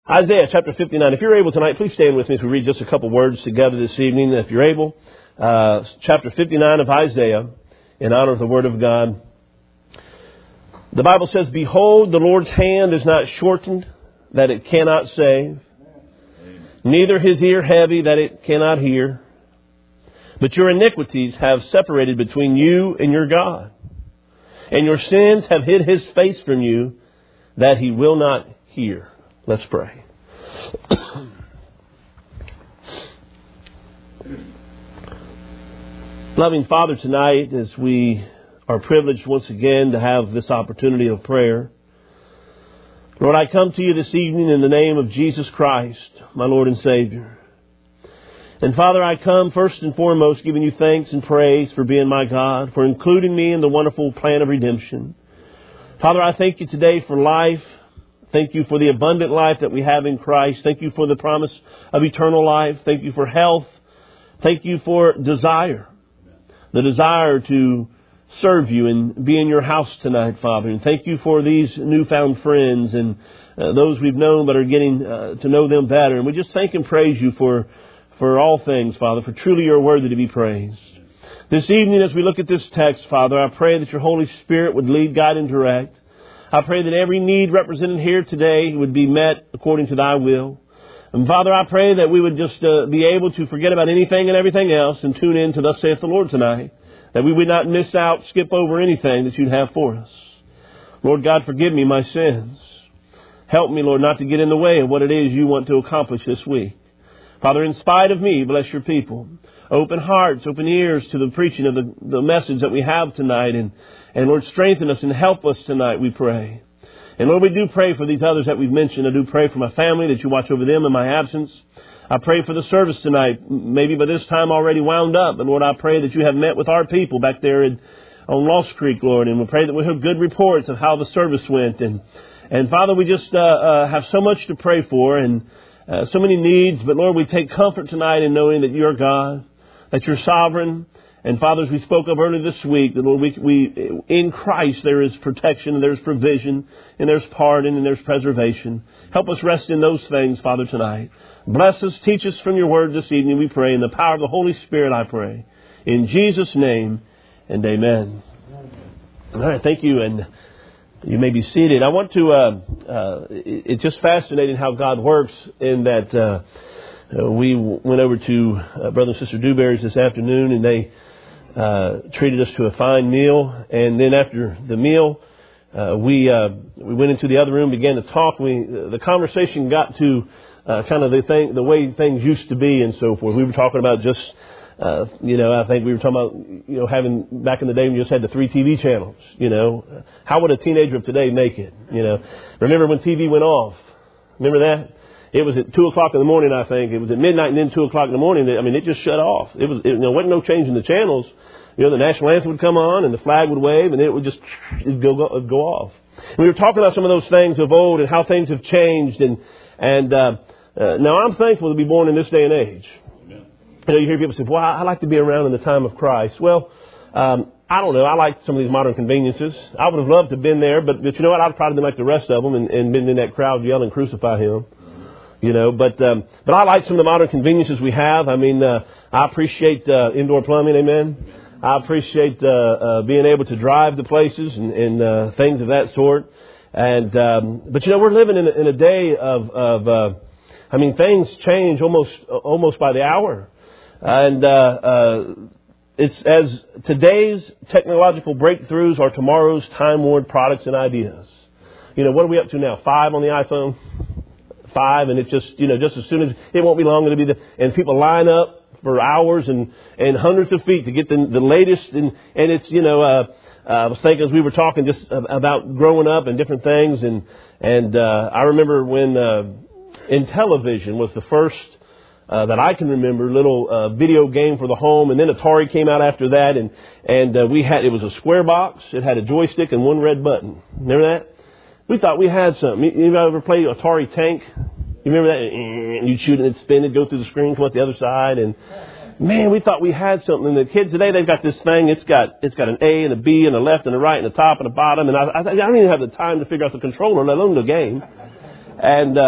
Isaiah chapter 59. If you're able tonight, please stand with me as we read just a couple words together this evening. If you're able, chapter 59 of Isaiah, in honor of the Word of God. The Bible says, "Behold, the Lord's hand is not shortened, that it cannot save, neither his ear heavy, that it cannot hear. But your iniquities have separated between you and your God, and your sins have hid his face from you, that he will not hear." Let's pray. Loving Father, tonight, as we are privileged once again to have this opportunity of prayer, Lord, I come to you this evening in the name of Jesus Christ, my Lord and Savior. And Father, I come first and foremost giving you thanks and praise for being my God, for including me in the wonderful plan of redemption. Father, I thank you today for life. Thank you for the abundant life that we have in Christ. Thank you for the promise of eternal life. Thank you for health. Thank you for desire. The desire to serve you and be in your house tonight, Father. And thank you for these newfound friends and those we've known but are getting to know them better. And we just thank and praise you for all things, Father, for truly you're worthy to be praised. This evening as we look at this text, Father, I pray that your Holy Spirit would lead, guide, and direct. I pray that every need represented here today would be met according to thy will. And Father, I pray that we would just be able to forget about anything and everything else and tune in to thus saith the Lord tonight. That we would not miss out, skip over anything that you'd have for us. Lord God, forgive me my sins. Help me, Lord, not to get in the way of what it is you want to accomplish this week. Father, in spite of me, bless your people. Open hearts, open ears to the preaching of the message that we have tonight. And Lord, strengthen us and help us tonight, we pray. And Lord, we do pray for these others that we've mentioned. I do pray for my family, that you watch over them in my absence. I pray for the service tonight, maybe by this time already wound up. But Lord, I pray that you have met with our people back there on Lost Creek, Lord. And we pray that we have good reports of how the service went. And Father, we just have so much to pray for and so many needs. But Lord, we take comfort tonight in knowing that you're God, that you're sovereign. And Father, as we spoke of earlier this week, that Lord, we in Christ there is protection, and there's provision, and there's pardon, and there's preservation. Help us rest in those things, Father, tonight. Bless us, teach us from your word this evening, we pray. In the power of the Holy Spirit, I pray. In Jesus' name, and amen. All right, thank you, and you may be seated. I want to, it's just fascinating how God works in that we went over to Brother and Sister Dewberry's this afternoon, and they treated us to a fine meal. And then after the meal, we went into the other room, began to talk. The conversation got to kind of the way things used to be and so forth. We were talking about just, I think we were talking about, having back in the day when you just had the 3 TV channels, How would a teenager of today make it, Remember when TV went off? Remember that? It was at 2 o'clock in the morning, I think. It was at midnight and then 2 o'clock in the morning. I mean, it just shut off. It wasn't no change in the channels. The national anthem would come on and the flag would wave and it would just go off. And we were talking about some of those things of old and how things have changed. And now I'm thankful to be born in this day and age. You hear people say, well, I like to be around in the time of Christ. Well, I don't know. I like some of these modern conveniences. I would have loved to have been there, but you know what? I'd probably been like the rest of them and been in that crowd yelling, "Crucify him." But I like some of the modern conveniences we have. I mean, I appreciate indoor plumbing, amen. I appreciate being able to drive to places and things of that sort. But we're living in a day of things change almost by the hour. And it's as today's technological breakthroughs are tomorrow's time-worn products and ideas. What are we up to now? 5 on the iPhone? 5, and it's just, just as soon as, it won't be long, it'll be and people line up for hours and hundreds of feet to get the latest, and it's, I was thinking as we were talking just about growing up and different things, and I remember when Intellivision was the first that I can remember, little video game for the home, and then Atari came out after that, and it was a square box, it had a joystick and one red button. Remember that? We thought we had something. You ever play Atari Tank? You remember that? And you'd shoot it and it'd spin, it'd go through the screen, come out the other side. And man, we thought we had something. And the kids today, they've got this thing. It's got an A and a B and a left and a right and a top and a bottom. And I don't even have the time to figure out the controller, let alone the game. And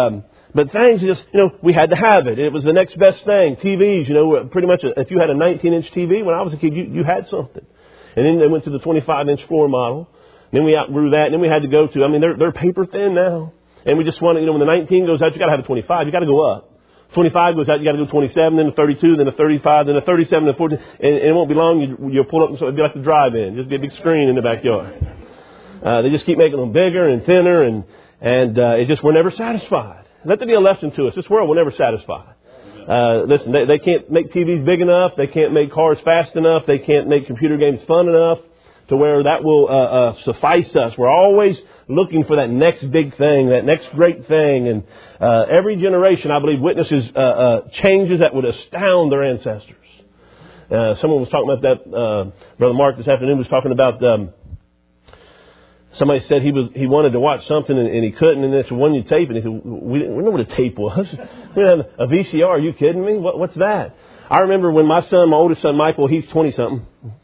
But things just, we had to have it. It was the next best thing. TVs, pretty much if you had a 19-inch TV when I was a kid, you had something. And then they went to the 25-inch floor model. And then we outgrew that. And then we had to go to, they're paper thin now. And we just want to, when the 19 goes out, you got to have a 25. You got to go up. 25 goes out, you got to go 27, then a 32, then a 35, then a 37, then a 14. And it won't be long, you'll pull up and it'll be like the drive-in. Just be a big screen in the backyard. They just keep making them bigger and thinner, and it's just, we're never satisfied. Let there be a lesson to us. This world will never satisfy. Listen, they can't make TVs big enough. They can't make cars fast enough. They can't make computer games fun enough to where that will suffice us. We're always looking for that next big thing, that next great thing. And every generation, I believe, witnesses changes that would astound their ancestors. Someone was talking about that. Brother Mark this afternoon was talking about somebody said he wanted to watch something and he couldn't, and it's one you tape, and he said, we didn't know what a tape was. We had a VCR. Are you kidding me? What's that? I remember when my oldest son Michael, he's 20-something.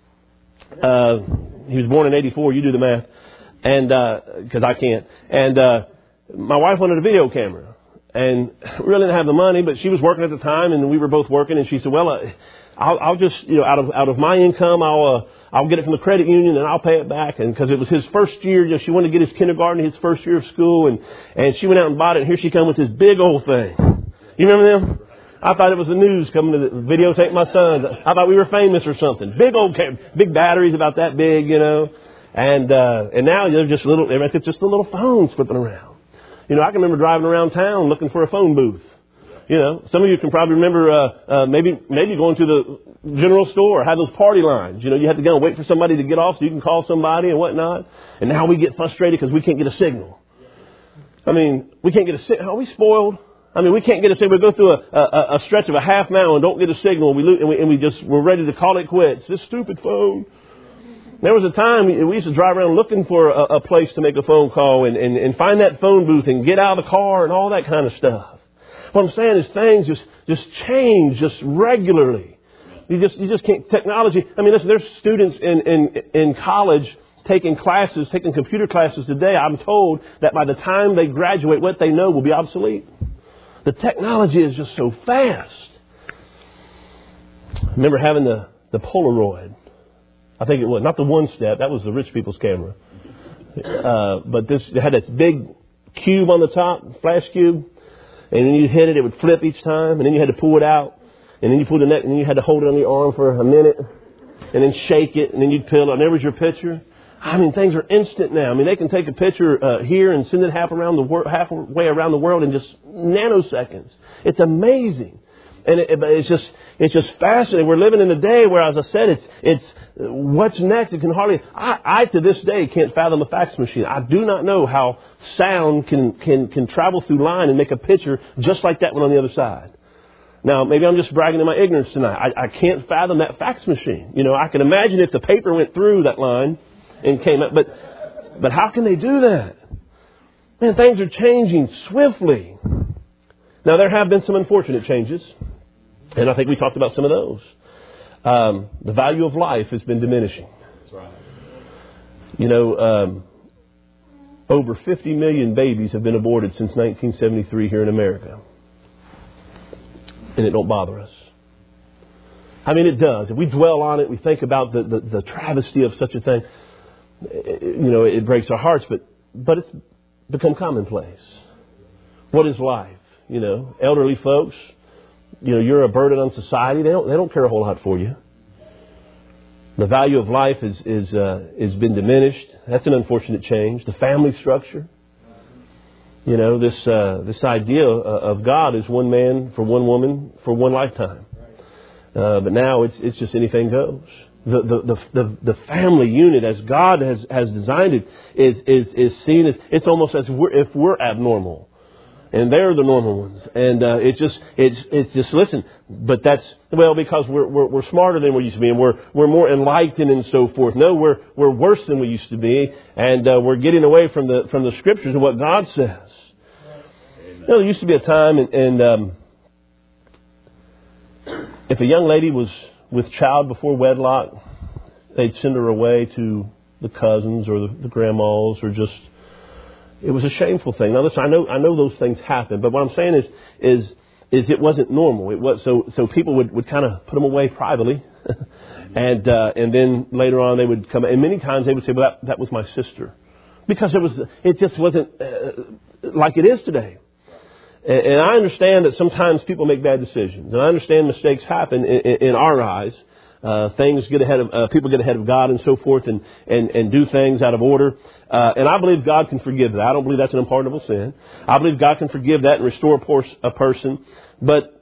He was born in 84. You do the math. And, cause I can't. And, my wife wanted a video camera, and we really didn't have the money, but she was working at the time, and we were both working, and she said, well, I'll just, out of my income, I'll get it from the credit union and I'll pay it back. And cause it was his first year, she wanted to get his kindergarten, his first year of school, and she went out and bought it, and here she come with this big old thing. You remember them? I thought it was the news coming to videotape my son. I thought we were famous or something. Big batteries about that big, And now they're just it's just the little phones flipping around. I can remember driving around town looking for a phone booth. Some of you can probably remember, maybe going to the general store, have those party lines. You had to go and wait for somebody to get off so you can call somebody and whatnot. And now we get frustrated because we can't get a signal. We can't get a signal. Are we spoiled? We can't get a signal. We go through a stretch of a half mile and don't get a signal. We're ready to call it quits. This stupid phone. There was a time we used to drive around looking for a place to make a phone call and find that phone booth and get out of the car and all that kind of stuff. What I'm saying is things just change just regularly. You just can't. Technology. Listen, there's students in college taking computer classes today. I'm told that by the time they graduate, what they know will be obsolete. The technology is just so fast. I remember having the Polaroid. I think it was not the one step. That was the rich people's camera. But it had this big cube on the top, flash cube. And when you hit it, it would flip each time. And then you had to pull it out. And then you pulled the neck. And then you had to hold it on your arm for a minute. And then shake it. And then you'd peel it. And there was your picture. Things are instant now. They can take a picture here and send it halfway around the world in just nanoseconds. It's amazing. And it's just fascinating. We're living in a day where, as I said, it's what's next. It can hardly. I to this day can't fathom a fax machine. I do not know how sound can travel through line and make a picture just like that one on the other side. Now, maybe I'm just bragging in my ignorance tonight. I can't fathom that fax machine. I can imagine if the paper went through that line and came up, but how can they do that? Man, things are changing swiftly. Now, there have been some unfortunate changes. And I think we talked about some of those. The value of life has been diminishing. That's right. Over 50 million babies have been aborted since 1973 here in America. And it don't bother us. It does. If we dwell on it, we think about the travesty of such a thing. It breaks our hearts, but it's become commonplace. What is life? Elderly folks. You're a burden on society. They don't care a whole lot for you. The value of life is been diminished. That's an unfortunate change. The family structure. This idea of God is one man for one woman for one lifetime. But now it's just anything goes. The family unit as God has designed it is seen as, it's almost as if we're abnormal. And they're the normal ones. And it's just listen. But that's because we're smarter than we used to be, and we're more enlightened and so forth. No, we're worse than we used to be, and we're getting away from the scriptures and what God says. There used to be a time, and if a young lady was with child before wedlock, they'd send her away to the cousins or the grandmas or just It was a shameful thing. Now listen, I know those things happen, but what I'm saying is it wasn't normal. It was so people would kind of put them away privately, and then later on they would come, and many times they would say, "Well, that was my sister," because it just wasn't like it is today. And I understand that sometimes people make bad decisions, and I understand mistakes happen in our eyes. Things get ahead of people get ahead of God and so forth, and do things out of order. And I believe God can forgive that. I don't believe that's an unpardonable sin. I believe God can forgive that and restore a person. But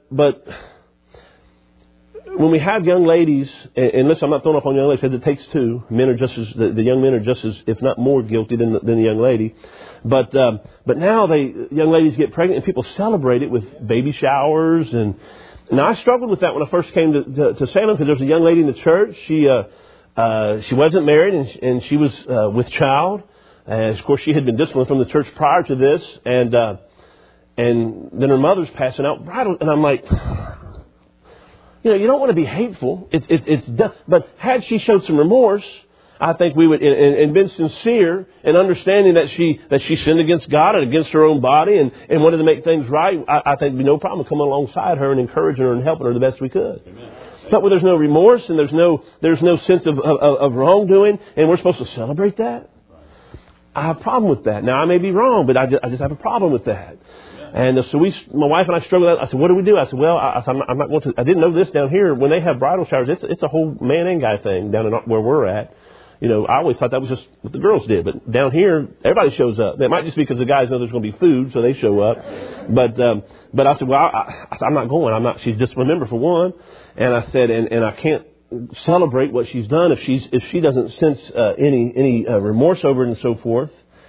when we have young ladies, and listen, I'm not throwing up on young ladies because it takes two. Men are just as the young men are just as, if not more, guilty than the young lady. But now young ladies get pregnant and people celebrate it with baby showers and. Now, I struggled with that when I first came to Salem because there was a young lady in the church. She wasn't married and she was with child. And of course, she had been disciplined from the church prior to this. And then her mother's passing out bridal. And I'm like, you don't want to be hateful. It's but had she showed some remorse, I think we would, and been sincere in understanding that she sinned against God and against her own body and wanted to make things right, I think there'd be no problem coming alongside her and encouraging her and helping her the best we could. Amen. But where there's no remorse and there's no sense of wrongdoing, and we're supposed to celebrate that, I have a problem with that. Now, I may be wrong, but I just have a problem with that. And so my wife and I struggled with that. I said, what do we do? I said, well, I'm not going to. I didn't know this down here. When they have bridal showers, it's a whole man and guy thing down in where we're at. I always thought that was just what the girls did. But down here, everybody shows up. It might just be because the guys know there's going to be food, so they show up. But I said, well, I'm not going. I'm not. She's just a member for one. And I said, and I can't celebrate what she's done if she doesn't sense any remorse over it and so forth.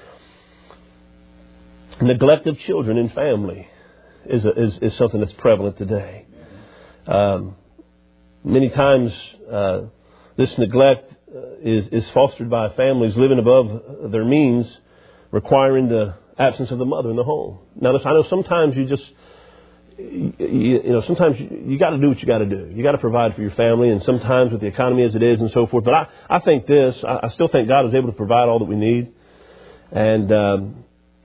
Neglect of children in family is something that's prevalent today. Many times this neglect is fostered by families living above their means, requiring the absence of the mother in the home. Now, listen, I know sometimes sometimes you got to do what you got to do. You got to provide for your family, and sometimes with the economy as it is and so forth. But I think I still think God is able to provide all that we need. And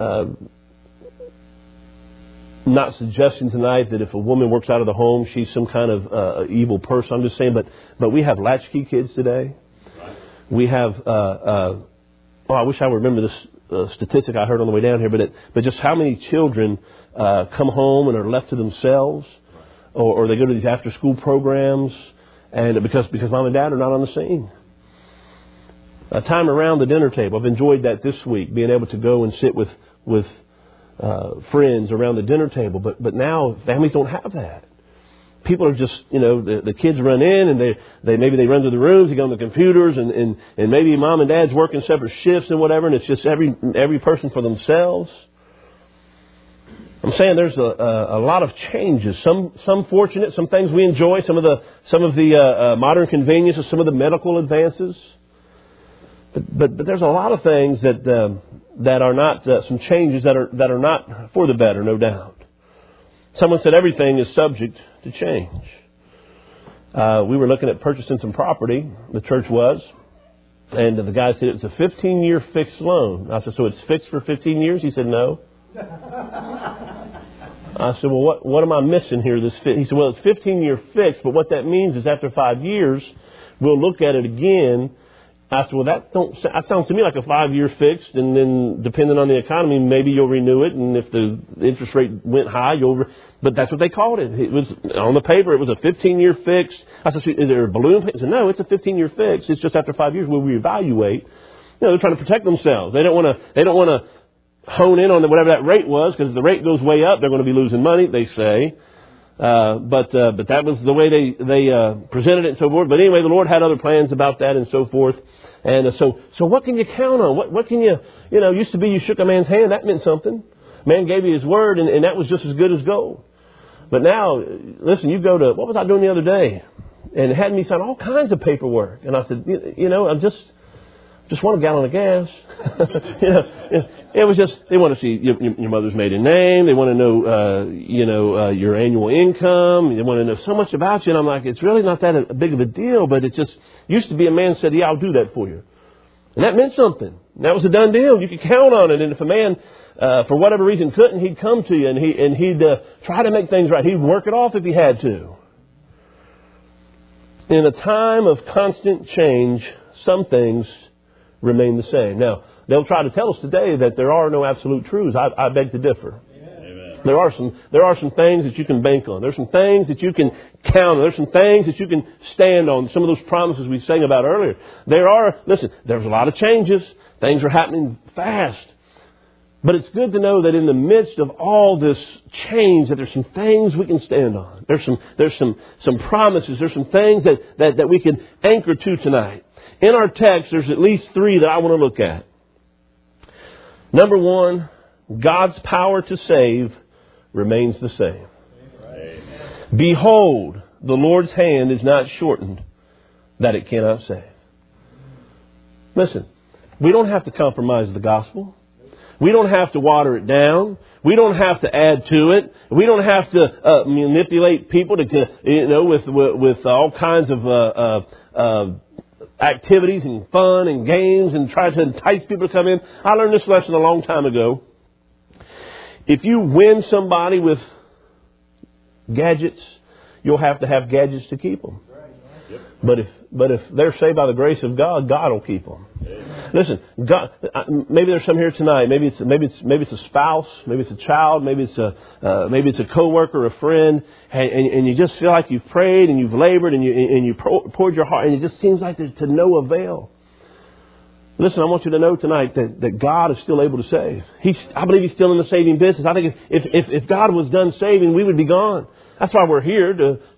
not suggesting tonight that if a woman works out of the home, she's some kind of evil person. I'm just saying, but we have latchkey kids today. We have, I wish I would remember this statistic I heard on the way down here, but just how many children come home and are left to themselves, or they go to these after-school programs, and because mom and dad are not on the scene. A time around the dinner table. I've enjoyed that this week, being able to go and sit with friends around the dinner table. But now families don't have that. People are just, the kids run in and they run to the rooms, they go on the computers, and maybe mom and dad's working separate shifts and whatever, and it's just every person for themselves. I'm saying there's a lot of changes. Some fortunate, some things we enjoy, some of the modern conveniences, some of the medical advances. But there's a lot of things that are not some changes that are not for the better, no doubt. Someone said everything is subject to change. We were looking at purchasing some property, the church was, and the guy said it was a 15-year fixed loan. I said, so it's fixed for 15 years? He said, no. I said, well, what am I missing here? He said, well, it's 15-year fixed, but what that means is after 5 years, we'll look at it again. I said, well, that sounds to me like a 5-year fixed, and then depending on the economy, maybe you'll renew it, and if the interest rate went high, but that's what they called it. It was on the paper. It was a 15-year fixed. I said, is there a balloon? He said, no, it's a 15-year fixed. It's just after 5 years we'll reevaluate. They're trying to protect themselves. They don't want to hone in on whatever that rate was, because if the rate goes way up, they're going to be losing money, they say. But that was the way they presented it and so forth. But anyway, the Lord had other plans about that and so forth. And so what can you count on? What can used to be you shook a man's hand, that meant something. Man gave you his word, and that was just as good as gold. But now, listen, you go to, what was I doing the other day? And it had me sign all kinds of paperwork. And I said, I'm just want a gallon of gas. It was just, they want to see your mother's maiden name. They want to know, your annual income. They want to know so much about you. And I'm like, it's really not that big of a deal, but it's just, used to be a man said, yeah, I'll do that for you. And that meant something. That was a done deal. You could count on it. And if a man, for whatever reason, couldn't, he'd come to you and he'd try to make things right. He'd work it off if he had to. In a time of constant change, some things remain the same. Now, they'll try to tell us today that there are no absolute truths. I beg to differ. Amen. There are some things that you can bank on. There's some things that you can count on. There's some things that you can stand on. Some of those promises we sang about earlier. There's a lot of changes. Things are happening fast. But it's good to know that in the midst of all this change, that there's some things we can stand on. There's some promises. There's some things that we can anchor to tonight. In our text, there's at least 3 that I want to look at. Number 1, God's power to save remains the same. Amen. Behold, the Lord's hand is not shortened that it cannot save. Listen, we don't have to compromise the gospel. We don't have to water it down. We don't have to add to it. We don't have to manipulate people with all kinds of activities and fun and games and try to entice people to come in. I learned this lesson a long time ago. If you win somebody with gadgets, you'll have to have gadgets to keep them. But if they're saved by the grace of God, God will keep them. Amen. Listen, God. Maybe there's some here tonight. Maybe it's a spouse. Maybe it's a child. Maybe it's a coworker, a friend, and you just feel like you've prayed and you've labored and you poured your heart, and it just seems like there's to no avail. Listen, I want you to know tonight that God is still able to save. I believe He's still in the saving business. I think if God was done saving, we would be gone. That's why we're here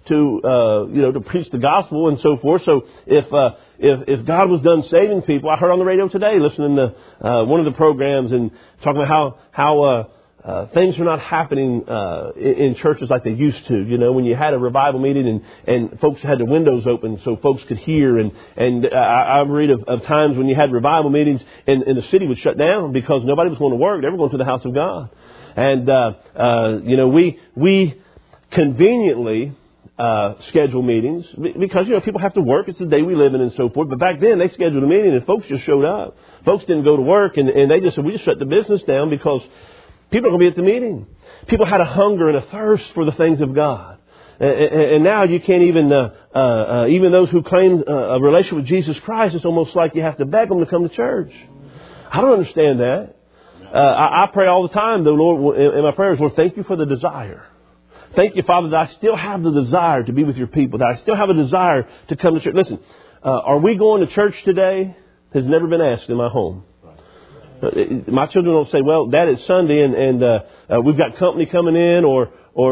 to preach the gospel and so forth. So if God was done saving people, I heard on the radio today, listening to one of the programs and talking about how things are not happening in churches like they used to. You know, when you had a revival meeting and folks had the windows open so folks could hear. And I read of times when you had revival meetings and the city would shut down because nobody was going to work. They were going to the house of God. And we conveniently schedule meetings because, people have to work. It's the day we live in and so forth. But back then they scheduled a meeting and folks just showed up. Folks didn't go to work and they just said, we just shut the business down because people are going to be at the meeting. People had a hunger and a thirst for the things of God. And now you can't even those who claim a relationship with Jesus Christ, it's almost like you have to beg them to come to church. I don't understand that. I pray all the time, though, Lord, in my prayers, Lord, thank you for the desire. Thank you, Father, that I still have the desire to be with your people, that I still have a desire to come to church. Listen, are we going to church today? Has never been asked in my home. My children don't say, well, Dad, it's Sunday and we've got company coming in or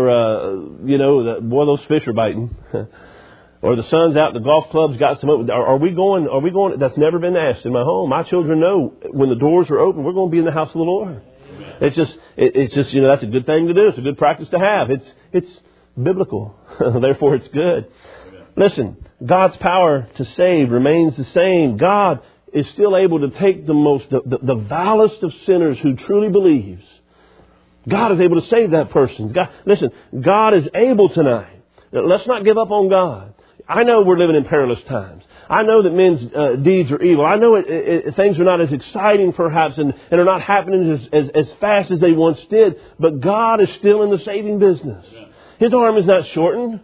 boy, those fish are biting. Or the sun's out, the golf club's got some. Are we going? That's never been asked in my home. My children know when the doors are open, we're going to be in the house of the Lord. It's just, that's a good thing to do. It's a good practice to have. It's biblical. Therefore, it's good. Amen. Listen, God's power to save remains the same. God is still able to take the vilest of sinners who truly believes. God is able to save that person. God is able tonight. Let's not give up on God. I know we're living in perilous times. I know that men's deeds are evil. I know things are not as exciting perhaps and are not happening as fast as they once did. But God is still in the saving business. His arm is not shortened.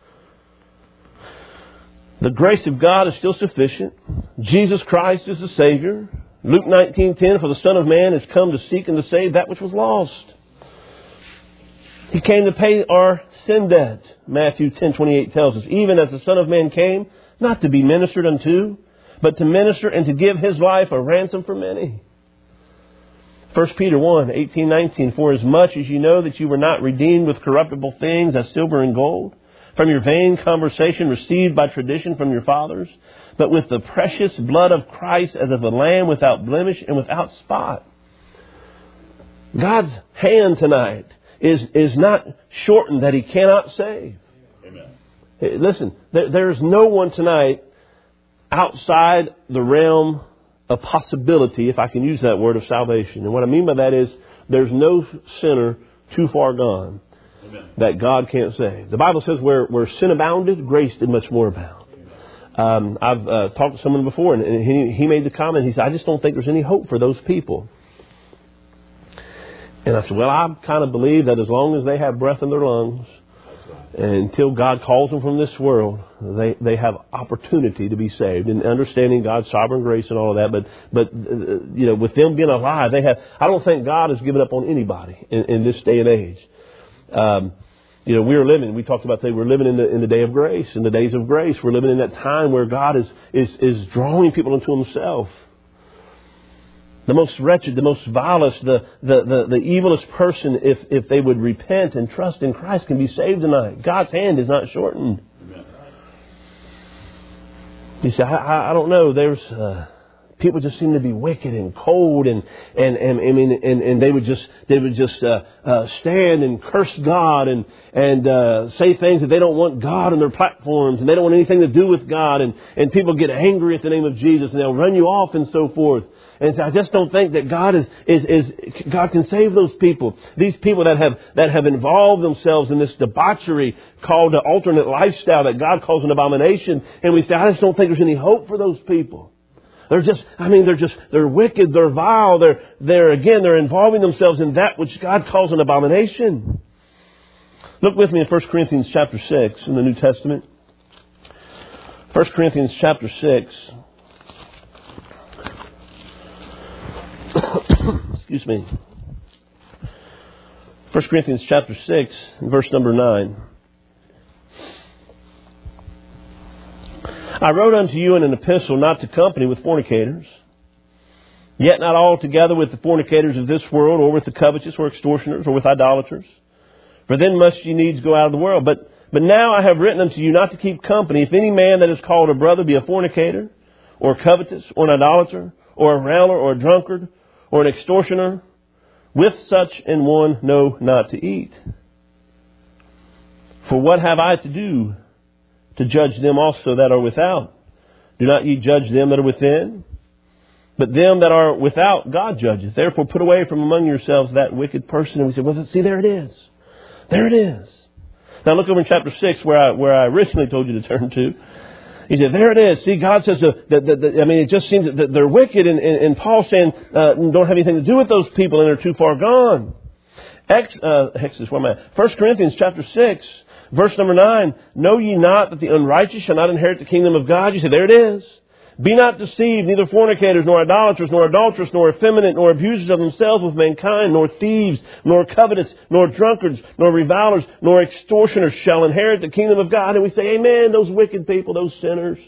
The grace of God is still sufficient. Jesus Christ is the Savior. Luke 19:10, for the Son of Man has come to seek and to save that which was lost. He came to pay our sin debt. Matthew 10:28 tells us, even as the Son of Man came, not to be ministered unto, but to minister and to give His life a ransom for many. 1 Peter 1:18-19, for as much as you know that you were not redeemed with corruptible things as silver and gold, from your vain conversation received by tradition from your fathers, but with the precious blood of Christ as of a lamb without blemish and without spot. God's hand tonight is not shortened that He cannot save. Amen. Listen, there's no one tonight outside the realm of possibility, if I can use that word, of salvation. And what I mean by that is there's no sinner too far gone. Amen. That God can't save. The Bible says where sin abounded, grace did much more abound. I've talked to someone before, and he made the comment. He said, "I just don't think there's any hope for those people." And I said, "Well, I kind of believe that as long as they have breath in their lungs, and until God calls them from this world, they have opportunity to be saved." And understanding God's sovereign grace and all of that, but with them being alive, they have. I don't think God has given up on anybody in this day and age. We talked about today, we're living in the day of grace, in the days of grace. We're living in that time where God is drawing people into Himself. The most wretched, the most vilest, the evilest person, if they would repent and trust in Christ, can be saved tonight. God's hand is not shortened. Amen. You say, I don't know. There's people just seem to be wicked and cold, and they would just stand and curse God and say things that they don't want God on their platforms, and they don't want anything to do with God, and people get angry at the name of Jesus, and they'll run you off and so forth. And I just don't think that God God can save those people. These people that have involved themselves in this debauchery called the alternate lifestyle that God calls an abomination. And we say, I just don't think there's any hope for those people. They're wicked, they're vile, they're involving themselves in that which God calls an abomination. Look with me in 1 Corinthians chapter 6 in the New Testament. 1 Corinthians chapter 6. Excuse me. 1 Corinthians chapter 6, verse number 9. I wrote unto you in an epistle not to company with fornicators, yet not altogether with the fornicators of this world, or with the covetous, or extortioners, or with idolaters. For then must ye needs go out of the world. But now I have written unto you not to keep company, if any man that is called a brother be a fornicator, or covetous, or an idolater, or a railer, or a drunkard, or an extortioner, with such an one know not to eat. For what have I to do to judge them also that are without? Do not ye judge them that are within? But them that are without God judgeth. Therefore put away from among yourselves that wicked person. And we say, well, see, there it is. There it is. Now look over in chapter 6 where I originally told you to turn to. He said, there it is. See, God says it just seems that they're wicked. And Paul's saying, don't have anything to do with those people and they're too far gone. 1 Corinthians chapter 6, verse number 9. Know ye not that the unrighteous shall not inherit the kingdom of God? You say, there it is. Be not deceived, neither fornicators, nor idolaters, nor adulterers, nor effeminate, nor abusers of themselves with mankind, nor thieves, nor covetous, nor drunkards, nor revilers, nor extortioners shall inherit the kingdom of God. And we say, amen, those wicked people, those sinners.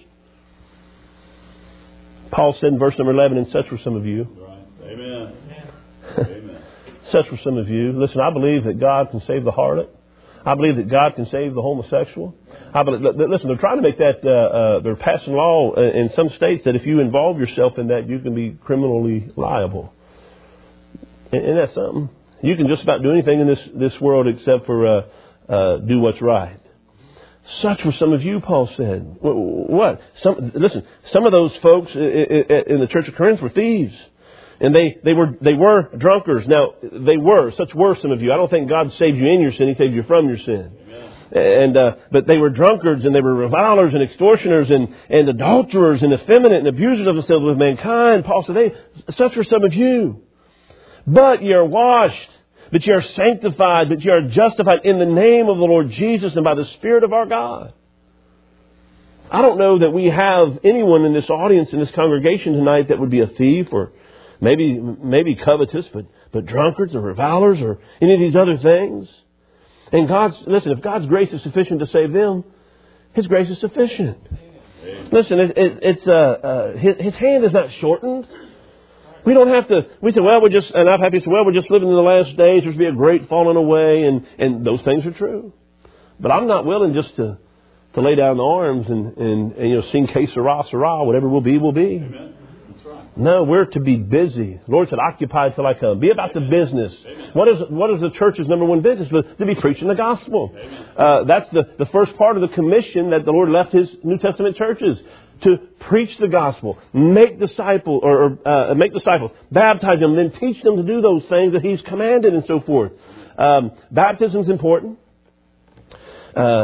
Paul said in verse number 11, and such were some of you. Right. Amen. Amen. Such were some of you. Listen, I believe that God can save the harlot. I believe that God can save the homosexual. Listen, they're trying to make that, they're passing law in some states that if you involve yourself in that, you can be criminally liable. Isn't that something? You can just about do anything in this world except for do what's right. Such were some of you, Paul said. What? Some of those folks in the church of Corinth were thieves. And they were drunkards. Now, such were some of you. I don't think God saved you in your sin. He saved you from your sin. Amen. But they were drunkards, and they were revilers and extortioners and adulterers and effeminate and abusers of themselves with mankind. Paul said, such were some of you. But ye are washed, but ye are sanctified, but ye are justified in the name of the Lord Jesus and by the Spirit of our God. I don't know that we have anyone in this audience, in this congregation tonight that would be a thief or maybe covetous, but drunkards or revilers or any of these other things. And if God's grace is sufficient to save them, His grace is sufficient. Amen. Listen, His hand is not shortened. We don't have to. We say, well, we're just living in the last days. There's be a great falling away, and those things are true. But I'm not willing just to lay down the arms and sing que sera, sera, whatever will be, will be. Amen. No, we're to be busy. The Lord said, occupy till I come. Be about the business. Amen. What is the church's number one business? To be preaching the gospel. That's the first part of the commission that the Lord left His New Testament churches. To preach the gospel. Make disciples, baptize them, then teach them to do those things that He's commanded and so forth. Baptism is important.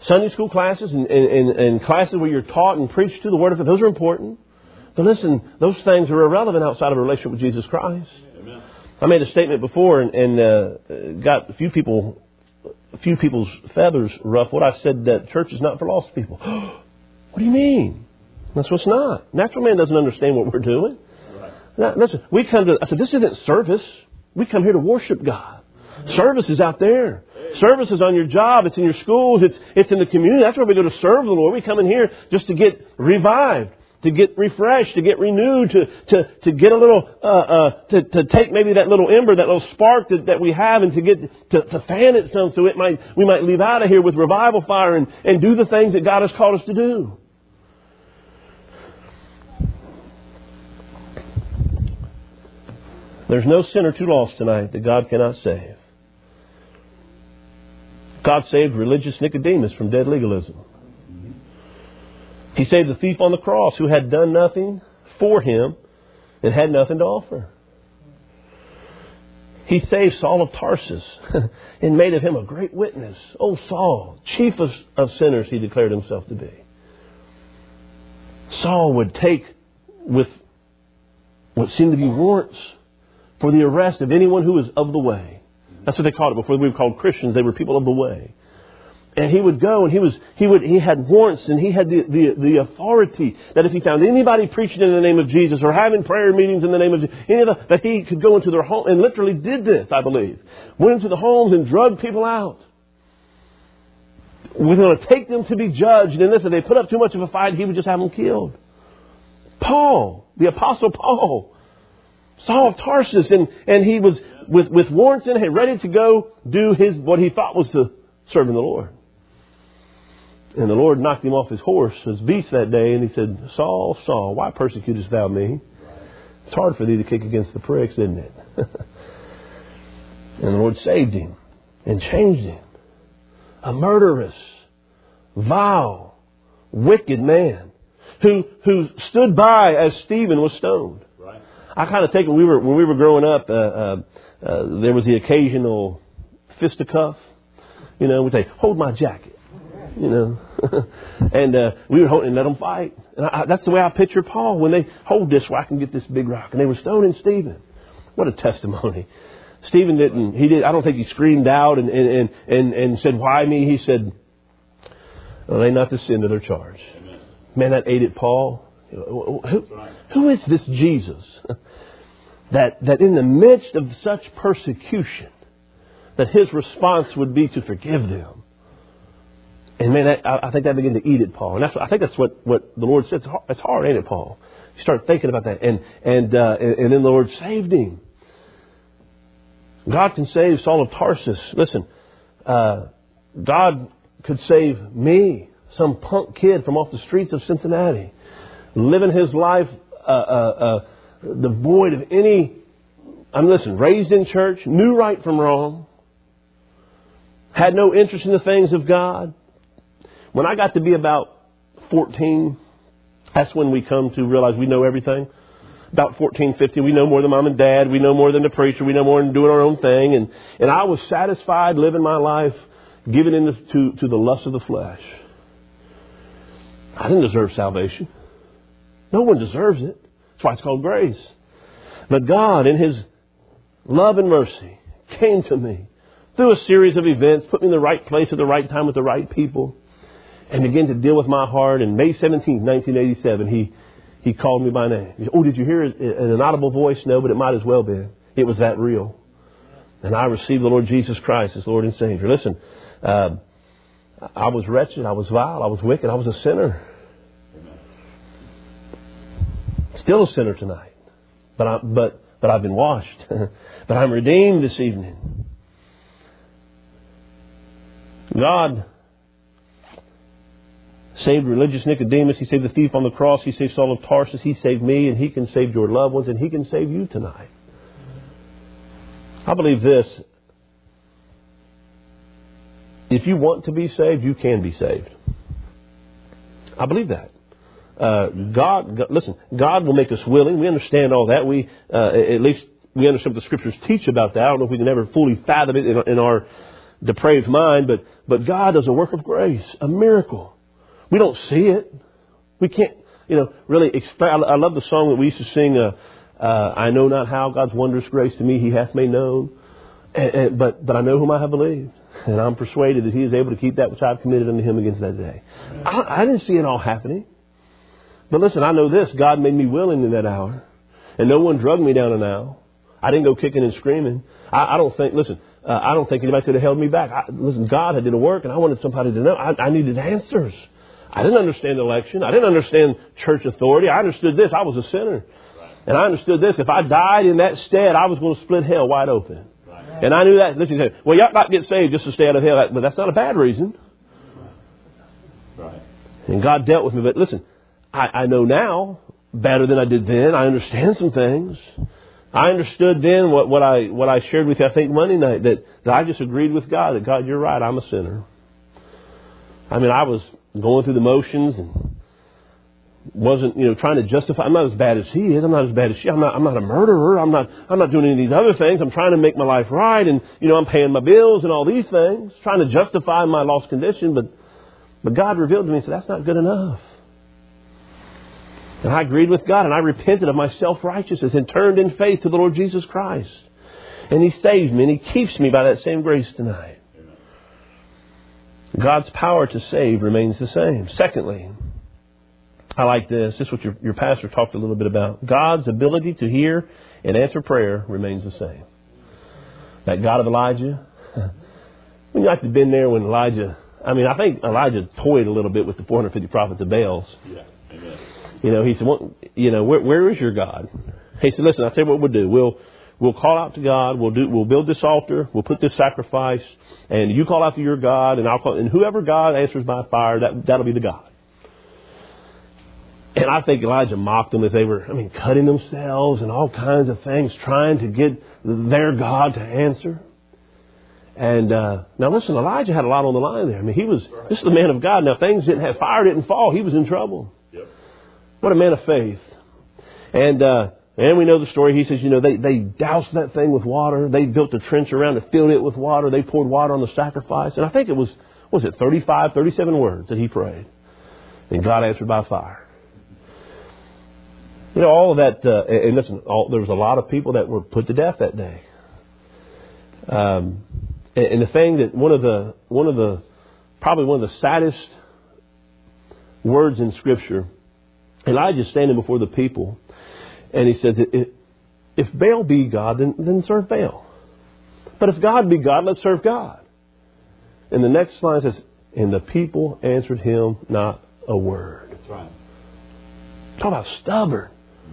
Sunday school classes and classes where you're taught and preached to the Word of God, those are important. But listen, those things are irrelevant outside of a relationship with Jesus Christ. Amen. I made a statement before and got a few people's feathers ruffled. I said that church is not for lost people. What do you mean? That's what's not. Natural man doesn't understand what we're doing. Right. Now, listen, I said, this isn't service. We come here to worship God. Service is out there. Service is on your job. It's in your schools. It's in the community. That's where we go to serve the Lord. We come in here just to get revived, to get refreshed, to get renewed, to get a little, to take maybe that little ember, that little spark that we have, and to fan it some, so we might leave out of here with revival fire and do the things that God has called us to do. There's no sinner too lost tonight that God cannot save. God saved religious Nicodemus from dead legalism. He saved the thief on the cross who had done nothing for Him and had nothing to offer. He saved Saul of Tarsus and made of him a great witness. Oh, Saul, chief of sinners, he declared himself to be. Saul would take with what seemed to be warrants for the arrest of anyone who was of the way. That's what they called it. Before we were called Christians, they were people of the way. And he would go and he had warrants, and he had the authority that if he found anybody preaching in the name of Jesus or having prayer meetings in the name of Jesus, that he could go into their home, and literally did this, I believe. Went into the homes and drugged people out. Was going to take them to be judged, and if they put up too much of a fight, he would just have them killed. Paul, the Apostle Paul, Saul of Tarsus, and he was with warrants in hand, ready to go do what he thought was to serving the Lord. And the Lord knocked him off his horse, his beast that day, and he said, Saul, Saul, why persecutest thou me? It's hard for thee to kick against the pricks, isn't it? And the Lord saved him and changed him. A murderous, vile, wicked man who stood by as Stephen was stoned. Right. I kind of take it when we were growing up, there was the occasional fisticuff. You know, we'd say, hold my jacket. You know, and we would hold and let them fight. And that's the way I picture Paul when they hold this where I can get this big rock. And they were stoning Stephen. What a testimony. Stephen I don't think he screamed out and said, why me? He said, lay not the sin to their charge. Amen. Man, that ate at Paul. Who is this Jesus that in the midst of such persecution, that his response would be to forgive them? And man, I think that began to eat at Paul. And I think that's what the Lord said. It's hard, ain't it, Paul? You start thinking about that. And then the Lord saved him. God can save Saul of Tarsus. Listen, God could save me, some punk kid from off the streets of Cincinnati, living his life devoid of any... raised in church, knew right from wrong, had no interest in the things of God. When I got to be about 14, that's when we come to realize we know everything. About 14, 15, we know more than mom and dad. We know more than the preacher. We know more than doing our own thing. And I was satisfied living my life, giving in to the lust of the flesh. I didn't deserve salvation. No one deserves it. That's why it's called grace. But God, in His love and mercy, came to me through a series of events, put me in the right place at the right time with the right people, and began to deal with my heart. And May 17, 1987, He called me by name. He said, oh, did you hear an inaudible voice? No, but it might as well be. It was that real. And I received the Lord Jesus Christ as Lord and Savior. Listen, I was wretched, I was vile, I was wicked, I was a sinner. Still a sinner tonight. But I've been washed. But I'm redeemed this evening. God saved religious Nicodemus. He saved the thief on the cross. He saved Saul of Tarsus. He saved me, and He can save your loved ones, and He can save you tonight. I believe this. If you want to be saved, you can be saved. I believe that. God will make us willing. We understand all that. At least we understand what the Scriptures teach about that. I don't know if we can ever fully fathom it in our depraved mind, but God does a work of grace, a miracle. We don't see it. We can't, really express. I love the song that we used to sing, I know not how God's wondrous grace to me He hath made known. But I know whom I have believed, and I'm persuaded that He is able to keep that which I've committed unto Him against that day. I didn't see it all happening. But listen, I know this. God made me willing in that hour. And no one drugged me down an aisle. I didn't go kicking and screaming. I don't think anybody could have held me back. Listen, God had did a work, and I wanted somebody to know. I needed answers. I didn't understand election. I didn't understand church authority. I understood this. I was a sinner. And I understood this. If I died in that stead, I was going to split hell wide open. And I knew that. Listen, well, you ought not get saved just to stay out of hell. But that's not a bad reason. Right. And God dealt with me. But listen, I know now better than I did then. I understand some things. I understood then what I shared with you, I think, Monday night, that I just agreed with God, that God, you're right, I'm a sinner. I mean, I was going through the motions and wasn't, trying to justify. I'm not as bad as he is. I'm not as bad as she. I'm not a murderer. I'm not doing any of these other things. I'm trying to make my life right, and I'm paying my bills and all these things, trying to justify my lost condition. But God revealed to me and said, that's not good enough. And I agreed with God, and I repented of my self-righteousness and turned in faith to the Lord Jesus Christ. And He saved me, and He keeps me by that same grace tonight. Amen. God's power to save remains the same. Secondly, I like this. This is what your pastor talked a little bit about. God's ability to hear and answer prayer remains the same. That God of Elijah. You have to have been there when Elijah... I think Elijah toyed a little bit with the 450 prophets of Baal. Yeah. Amen. He said, where is your God? He said, listen, I'll tell you what we'll do. We'll call out to God. We'll build this altar. We'll put this sacrifice. And you call out to your God, and I'll call. And whoever God answers by fire, that'll be the God. And I think Elijah mocked them as they were, cutting themselves and all kinds of things, trying to get their God to answer. And now listen, Elijah had a lot on the line there. This is the man of God. Now, fire didn't fall. He was in trouble. Yep. What a man of faith. And we know the story. He says, they doused that thing with water. They built a trench around it, filled it with water. They poured water on the sacrifice. And I think it was 37 words that he prayed. And God answered by fire. All of that, and listen, there was a lot of people that were put to death that day. And the thing that probably one of the saddest words in Scripture, Elijah's standing before the people, and he says, if Baal be God, then serve Baal. But if God be God, let's serve God. And the next line says, and the people answered him not a word. That's right. Talk about stubborn.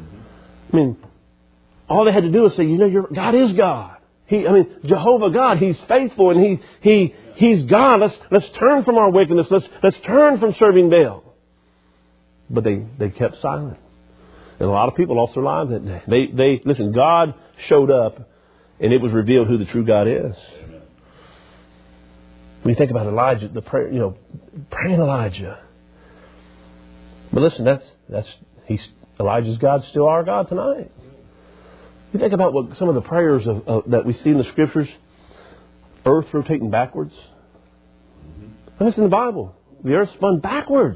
All they had to do was say, God is God. Jehovah God, He's faithful, and He's God. Let's turn from our wickedness. Let's turn from serving Baal. But they kept silent. And a lot of people lost their lives that day. Listen, God showed up, and it was revealed who the true God is. Amen. When you think about Elijah, the prayer, praying Elijah. But listen, Elijah's God's still our God tonight. You think about what some of the prayers that we see in the Scriptures, earth rotating backwards. And it's in the Bible. The earth spun backwards.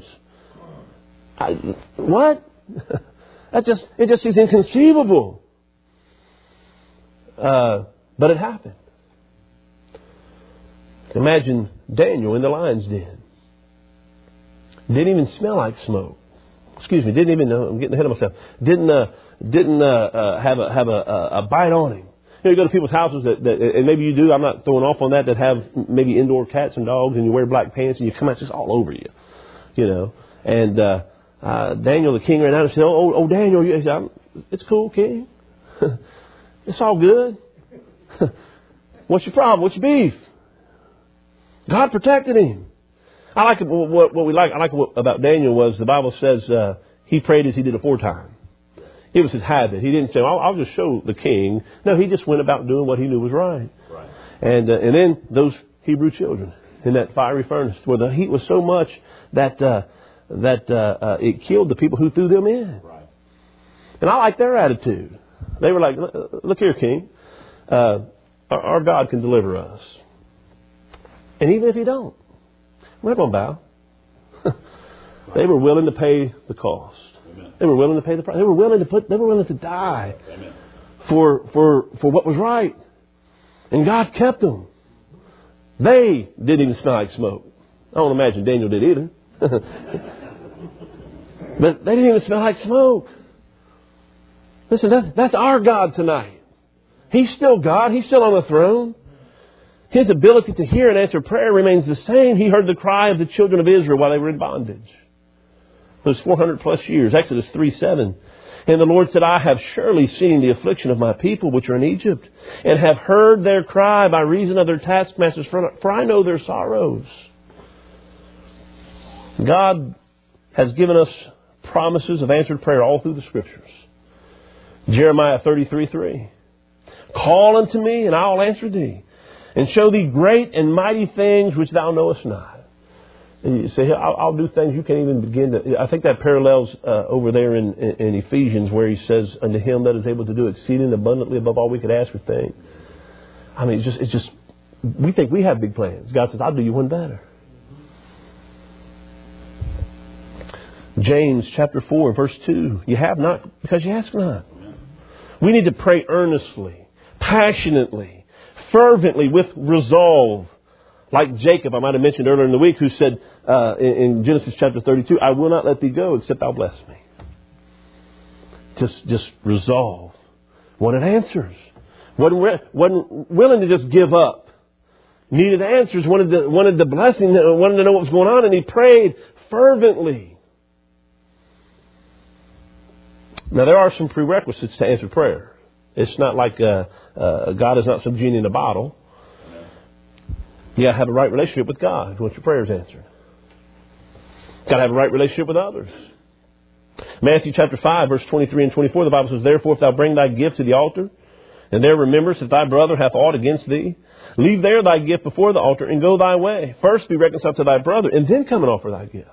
What? It just is inconceivable. But it happened. Imagine Daniel in the lion's den. Didn't even smell like smoke. Didn't even know. I'm getting ahead of myself. Didn't have a bite on him. You go to people's houses that and maybe you do. I'm not throwing off on that have maybe indoor cats and dogs, and you wear black pants and you come out just all over you. And Daniel, the king, ran out and said, "Oh, Daniel, it's cool, king. It's all good. What's your problem? What's your beef? God protected him." I like what about Daniel was the Bible says he prayed as he did aforetime. It was his habit. He didn't say, I'll just show the king. No, he just went about doing what he knew was right. Right. And then those Hebrew children in that fiery furnace where the heat was so much that it killed the people who threw them in. Right. And I like their attitude. They were like, look here, king. Our God can deliver us. And even if you don't, we're not going to bow. They were willing to pay the cost. Amen. They were willing to pay the price. They were willing to die Amen. for what was right. And God kept them. They didn't even smell like smoke. I don't imagine Daniel did either. But they didn't even smell like smoke. Listen, that's our God tonight. He's still God. He's still on the throne. His ability to hear and answer prayer remains the same. He heard the cry of the children of Israel while they were in bondage. Those 400 plus years. Exodus 3:7. And the Lord said, I have surely seen the affliction of my people which are in Egypt, and have heard their cry by reason of their taskmasters, for I know their sorrows. God has given us promises of answered prayer all through the Scriptures. Jeremiah 33:3. Call unto me, and I will answer thee, and show thee great and mighty things which thou knowest not. And you say, I'll do things you can't even begin to... I think that parallels over there in Ephesians, where he says, unto him that is able to do exceeding abundantly above all we could ask or think. I mean, it's just we think we have big plans. God says, I'll do you one better. James chapter 4, verse 2. You have not because you ask not. We need to pray earnestly, passionately, fervently, with resolve. Like Jacob, I might have mentioned earlier in the week, who said in Genesis chapter 32, I will not let thee go except thou bless me. Just resolve. Wanted answers. Wasn't willing to just give up. Needed answers. Wanted the blessing. Wanted to know what was going on. And he prayed fervently. Now there are some prerequisites to answer prayer. It's not like God is not some genie in a bottle. You got to have a right relationship with God if you want your prayers answered. Got to have a right relationship with others. Matthew chapter 5, verse 23 and 24, the Bible says, Therefore, if thou bring thy gift to the altar, and there rememberest that thy brother hath aught against thee, leave there thy gift before the altar, and go thy way. First be reconciled to thy brother, and then come and offer thy gift.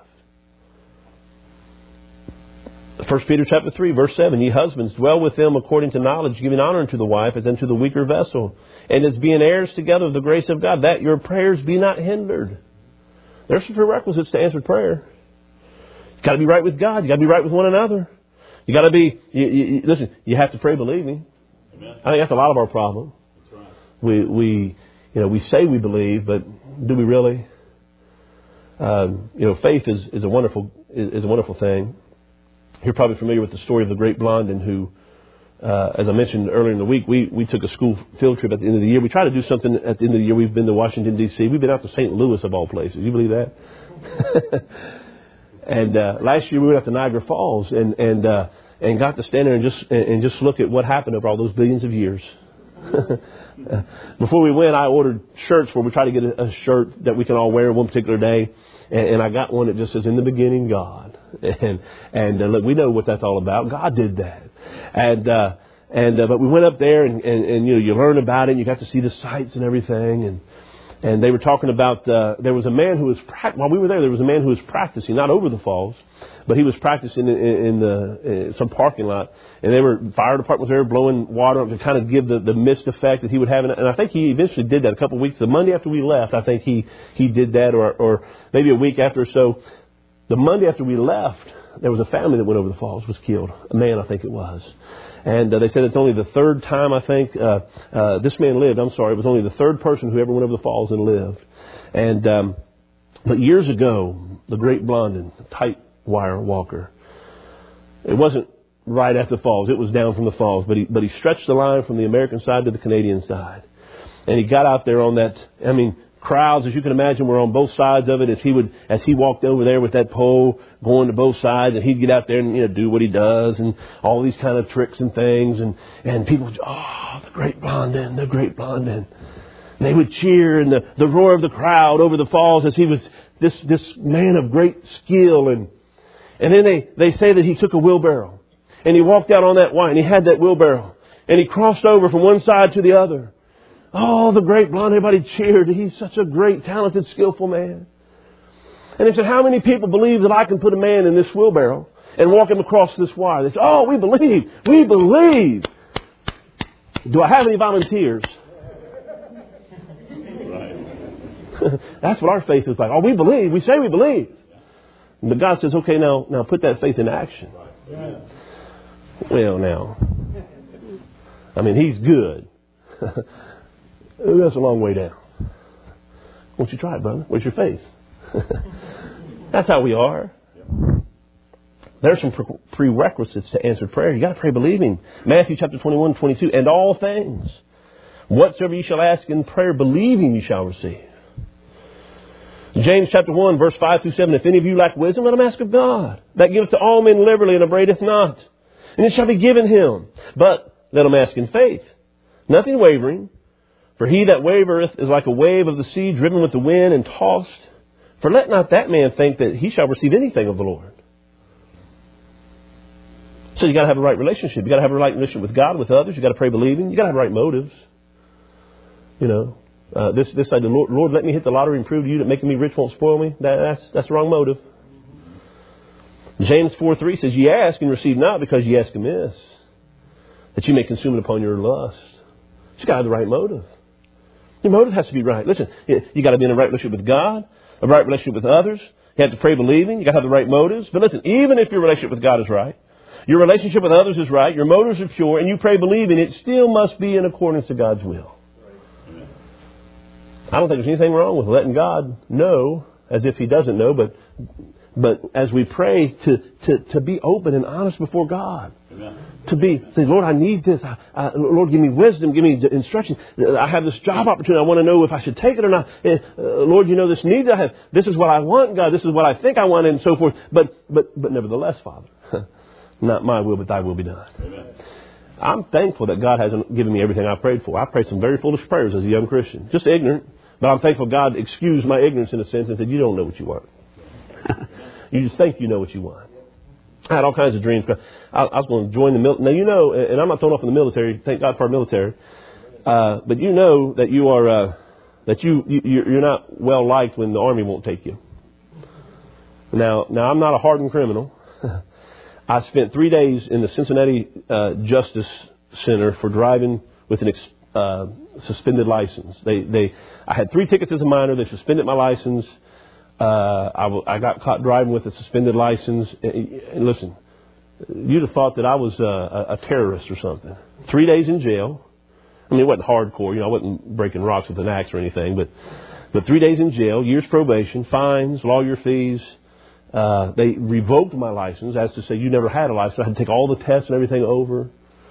1 Peter chapter 3, verse 7, Ye husbands, dwell with them according to knowledge, giving honor unto the wife as unto the weaker vessel, and as being heirs together of the grace of God, that your prayers be not hindered. There's some prerequisites to answered prayer. You got to be right with God. You got to be right with one another. You got to be. Listen, you have to pray believing. Amen. I think that's a lot of our problem. That's right. We say we believe, but do we really? Faith is a wonderful thing. You're probably familiar with the story of the great Blondin who, as I mentioned earlier in the week, we took a school field trip at the end of the year. We try to do something at the end of the year. We've been to Washington, D.C. We've been out to St. Louis, of all places. You believe that? And last year we went out to Niagara Falls and got to stand there and just look at what happened over all those billions of years. Before we went, I ordered shirts where we try to get a shirt that we can all wear one particular day. And I got one that just says, in the beginning, God. And look, we know what that's all about. God did that. But we went up there and you learn about it and you got to see the sights and everything. And they were talking about, there was a man who was, while we were there was a man who was practicing, not over the falls, but he was practicing in some parking lot. And fire department was there blowing water up to kind of give the mist effect that he would have. And I think he eventually did that a couple of weeks. The Monday after we left, I think he did that, or maybe a week after or so. The Monday after we left, there was a family that went over the falls, was killed. A man, I think it was. And they said it's only the third time, I think, this man lived. I'm sorry, it was only the third person who ever went over the falls and lived. But years ago, the great Blondin, tight wire walker, it wasn't right at the falls. It was down from the falls. But he stretched the line from the American side to the Canadian side. And he got out there on that, crowds, as you can imagine, were on both sides of it as he walked over there with that pole going to both sides, and he'd get out there and do what he does and all these kind of tricks and things, and people would, the great Blondin, the great Blondin. And they would cheer, and the roar of the crowd over the falls as he was this man of great skill, and then they say that he took a wheelbarrow and he walked out on that wine. He had that wheelbarrow and he crossed over from one side to the other. Oh, the great Blondin. Everybody cheered. He's such a great, talented, skillful man. And they said, how many people believe that I can put a man in this wheelbarrow and walk him across this wire? They said, oh, we believe. We believe. Do I have any volunteers? Right. That's what our faith is like. Oh, we believe. We say we believe. But God says, okay, now put that faith in action. Well, now, I mean, He's good. That's a long way down. Won't you try it, brother? Where's your faith? That's how we are. There's some prerequisites to answered prayer. You got to pray believing. Matthew chapter 21, 22. And all things, whatsoever you shall ask in prayer, believing you shall receive. James chapter 1, verse 5 through 7. If any of you lack wisdom, let him ask of God, that giveth to all men liberally and upbraideth not. And it shall be given him. But let him ask in faith, nothing wavering. For he that wavereth is like a wave of the sea, driven with the wind and tossed. For let not that man think that he shall receive anything of the Lord. So you got to have a right relationship. You got to have a right relationship with God, with others. You got to pray believing. You got to have right motives. You know, this side, the Lord, let me hit the lottery and prove to you that making me rich won't spoil me. That's the wrong motive. James 4:3 says, ye ask and receive not because ye ask amiss, that you may consume it upon your lust. You got to have the right motive. Your motive has to be right. Listen, you got to be in a right relationship with God, a right relationship with others. You have to pray believing. You got to have the right motives. But listen, even if your relationship with God is right, your relationship with others is right, your motives are pure, and you pray believing, it still must be in accordance to God's will. I don't think there's anything wrong with letting God know as if He doesn't know, but as we pray to be open and honest before God. Amen. To say, Lord, I need this. Lord, give me wisdom. Give me instruction. I have this job opportunity. I want to know if I should take it or not. Lord, you know this need I have. This is what I want, God. This is what I think I want, and so forth. But nevertheless, Father, not my will, but Thy will be done. Amen. I'm thankful that God hasn't given me everything I prayed for. I prayed some very foolish prayers as a young Christian, just ignorant. But I'm thankful God excused my ignorance in a sense and said, you don't know what you want. You just think you know what you want. I had all kinds of dreams. I was going to join the military. Now, you know, and I'm not thrown off in the military. Thank God for our military. But you know that you are, you're not well liked when the Army won't take you. Now I'm not a hardened criminal. I spent 3 days in the Cincinnati Justice Center for driving with an suspended license. I had 3 tickets as a minor. They suspended my license. I got caught driving with a suspended license. And listen, you'd have thought that I was a terrorist or something. 3 days in jail. I mean, it wasn't hardcore. You know, I wasn't breaking rocks with an axe or anything. But 3 days in jail, years probation, fines, lawyer fees. They revoked my license as to say you never had a license. I had to take all the tests and everything over.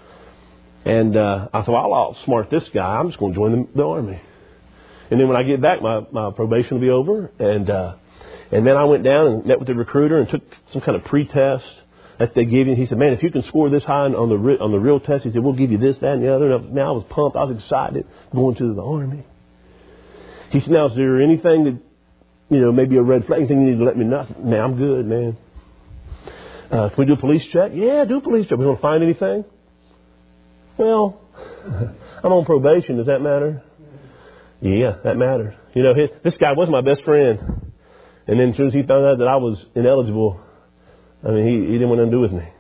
And I thought, I'll outsmart this guy. I'm just going to join the Army. And then when I get back, my probation will be over. And then I went down and met with the recruiter and took some kind of pre-test that they gave me. He said, man, if you can score this high on the real test, he said, we'll give you this, that, and the other. Now I was pumped. I was excited going to the Army. He said, now, is there anything that, you know, maybe a red flag, anything you need to let me know? Man, I'm good, man. Can we do a police check? Yeah, do a police check. We don't find anything? Well, I'm on probation. Does that matter? Yeah, that matters. You know, this guy was my best friend. And then as soon as he found out that I was ineligible, I mean, he didn't want nothing to do with me.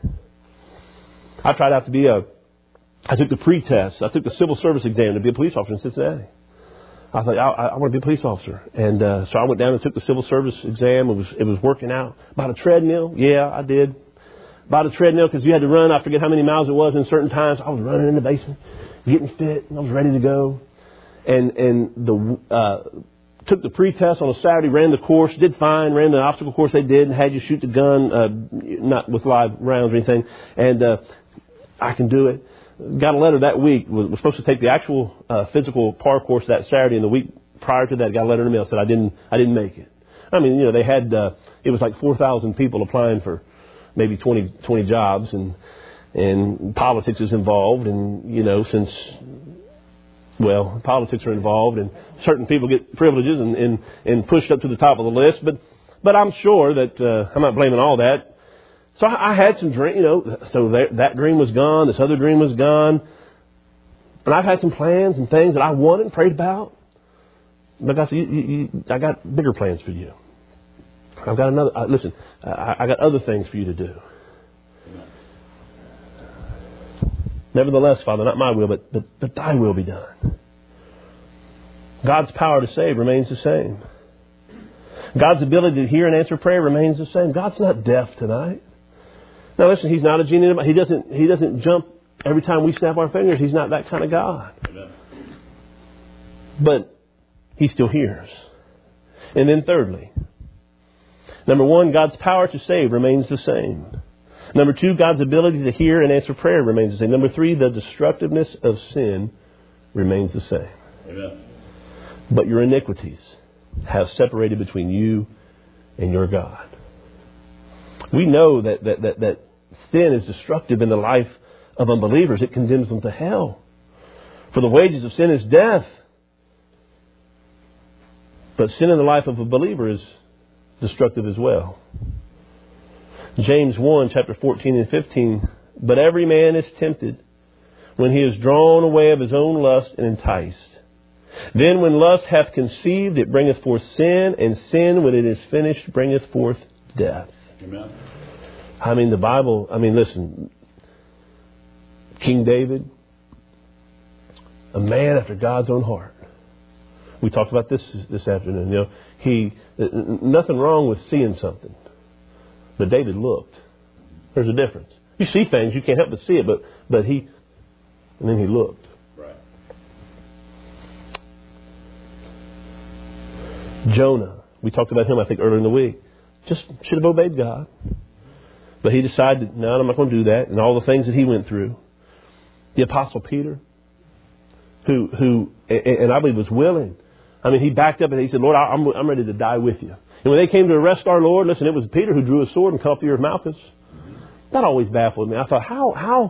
I tried out to be I took the pre-test. I took the civil service exam to be a police officer in Cincinnati. I thought, I want to be a police officer. And so I went down and took the civil service exam. It was working out. About a treadmill? Yeah, I did. About a treadmill because you had to run. I forget how many miles it was in certain times. I was running in the basement, getting fit, and I was ready to go. And took the pre-test on a Saturday, ran the course, did fine, ran the obstacle course they did, and had you shoot the gun, not with live rounds or anything. And I can do it. Got a letter that week. Was supposed to take the actual physical par course that Saturday, and the week prior to that, got a letter in the mail said I didn't make it. I mean, you know, they had it was like 4,000 people applying for maybe 20 jobs, and politics is involved, and you know, since politics are involved, and certain people get privileges and pushed up to the top of the list. But I'm sure that I'm not blaming all that. So I had some dream, you know. So that dream was gone. This other dream was gone. But I've had some plans and things that I wanted and prayed about. But God said, I got bigger plans for you. I've got another. Listen, I got other things for you to do. Nevertheless, Father, not my will, but Thy will be done. God's power to save remains the same. God's ability to hear and answer prayer remains the same. God's not deaf tonight. Now listen, He's not a genie. He doesn't jump every time we snap our fingers. He's not that kind of God. Amen. But He still hears. And then thirdly, number one, God's power to save remains the same. Number two, God's ability to hear and answer prayer remains the same. Number three, the destructiveness of sin remains the same. Amen. But your iniquities have separated between you and your God. We know that sin is destructive in the life of unbelievers. It condemns them to hell. For the wages of sin is death. But sin in the life of a believer is destructive as well. James 1, chapter 14 and 15. But every man is tempted when he is drawn away of his own lust and enticed. Then when lust hath conceived, it bringeth forth sin, and sin, when it is finished, bringeth forth death. Amen. The Bible, listen. King David, a man after God's own heart. We talked about this afternoon. Nothing wrong with seeing something. But David looked. There's a difference. You see things, you can't help but see it, but then he looked. Right. Jonah, we talked about him, I think, earlier in the week. Just should have obeyed God. But he decided, no, I'm not going to do that. And all the things that he went through. The Apostle Peter, who I believe was willing. He backed up and he said, Lord, I'm ready to die with you. And when they came to arrest our Lord, listen, it was Peter who drew a sword and cut off the ear of Malchus. That always baffled me. I thought, how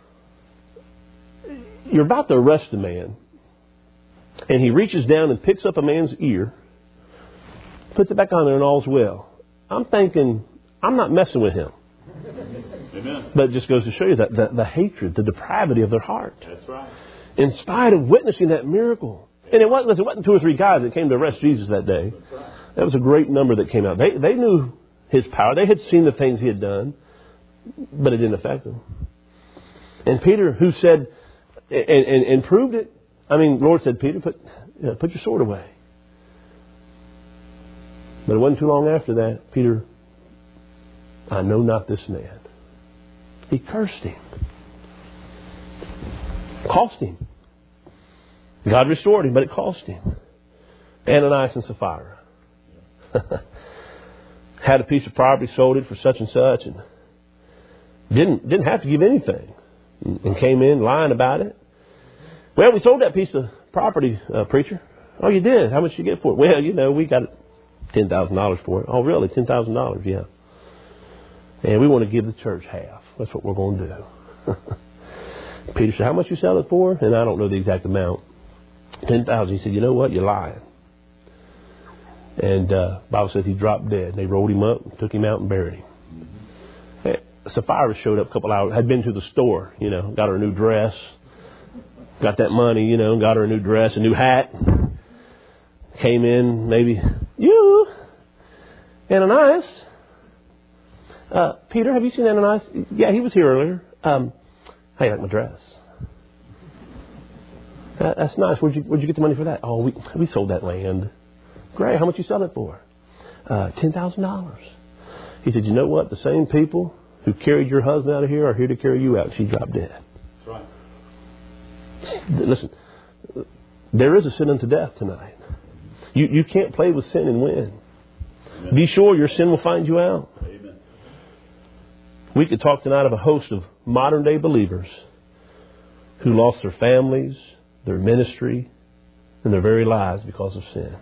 you're about to arrest a man, and he reaches down and picks up a man's ear, puts it back on there, and all's well. I'm thinking, I'm not messing with him. Amen. But it just goes to show you that the hatred, the depravity of their heart. That's right. In spite of witnessing that miracle. And it wasn't 2 or 3 guys that came to arrest Jesus that day. That's right. That was a great number that came out. They knew His power. They had seen the things He had done. But it didn't affect them. And Peter, who said, and proved it. The Lord said, Peter, put your sword away. But it wasn't too long after that, Peter, I know not this man. He cursed him. Cost him. God restored him, but it cost him. Ananias and Sapphira. Had a piece of property, sold it for such and such, and didn't have to give anything. And came in lying about it. Well, we sold that piece of property, preacher. Oh, you did? How much did you get for it? Well, we got $10,000 for it. Oh, really? $10,000? Yeah. And we want to give the church half. That's what we're going to do. Peter said, how much you sell it for? And I don't know the exact amount. 10,000. He said, you know what? You're lying. And Bible says he dropped dead. They rolled him up, took him out, and buried him. Sapphira showed up a couple hours. Had been to the store, got her a new dress. Got that money, got her a new dress, a new hat. Came in, maybe, you, Ananias. Peter, have you seen Ananias? Yeah, he was here earlier. Hey, I like my dress. That's nice. Where'd you get the money for that? Oh, we sold that land. Great. How much you sell it for? $10,000. He said, you know what? The same people who carried your husband out of here are here to carry you out. She dropped dead. That's right. Listen, there is a sin unto death tonight. You can't play with sin and win. Amen. Be sure your sin will find you out. Amen. We could talk tonight of a host of modern day believers who lost their families, their ministry, and their very lives because of sin.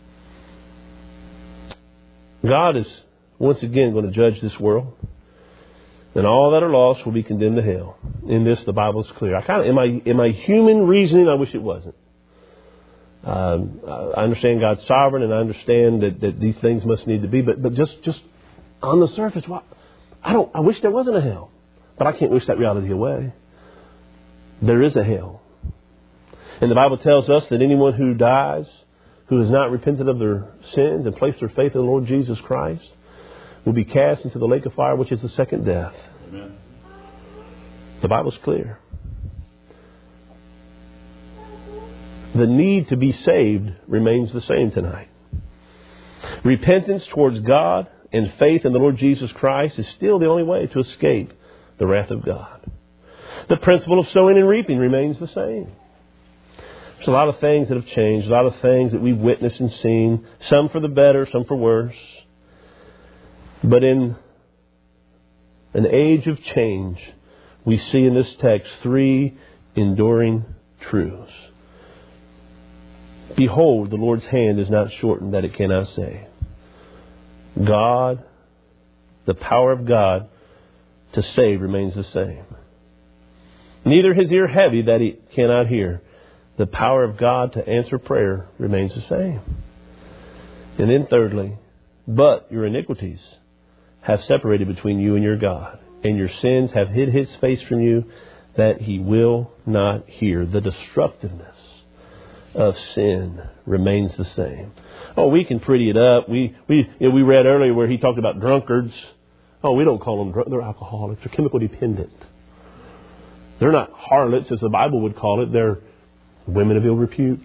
God is once again going to judge this world. And all that are lost will be condemned to hell. In this, the Bible is clear. In my human reasoning, I wish it wasn't. I understand God's sovereign, and I understand that these things must need to be. But just on the surface, I wish there wasn't a hell. But I can't wish that reality away. There is a hell. And the Bible tells us that anyone who dies, who has not repented of their sins and placed their faith in the Lord Jesus Christ, will be cast into the lake of fire, which is the second death. Amen. The Bible's clear. The need to be saved remains the same tonight. Repentance towards God and faith in the Lord Jesus Christ is still the only way to escape the wrath of God. The principle of sowing and reaping remains the same. There's a lot of things that have changed, a lot of things that we've witnessed and seen, some for the better, some for worse. But in an age of change, we see in this text 3 enduring truths. Behold, the Lord's hand is not shortened that it cannot save. God, the power of God to save remains the same. Neither his ear heavy that he cannot hear. The power of God to answer prayer remains the same. And then thirdly, but your iniquities have separated between you and your God, and your sins have hid his face from you, that he will not hear. The destructiveness of sin remains the same. Oh, we can pretty it up. We read earlier where he talked about drunkards. Oh, we don't call them drunkards. They're alcoholics. They're chemical dependent. They're not harlots, as the Bible would call it. They're women of ill repute.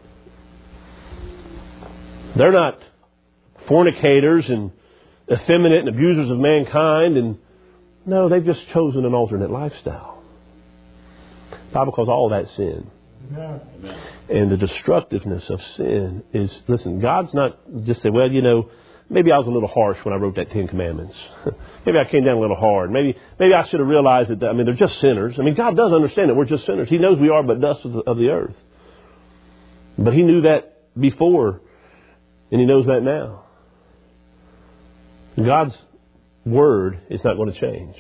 They're not fornicators and effeminate and abusers of mankind. And no, they've just chosen an alternate lifestyle. The Bible calls all that sin. Amen. And the destructiveness of sin is, listen, God's not just say, well, maybe I was a little harsh when I wrote that 10 Commandments. Maybe I came down a little hard. Maybe I should have realized that, they're just sinners. God does understand that we're just sinners. He knows we are but dust of the earth. But He knew that before, and He knows that now. God's Word is not going to change.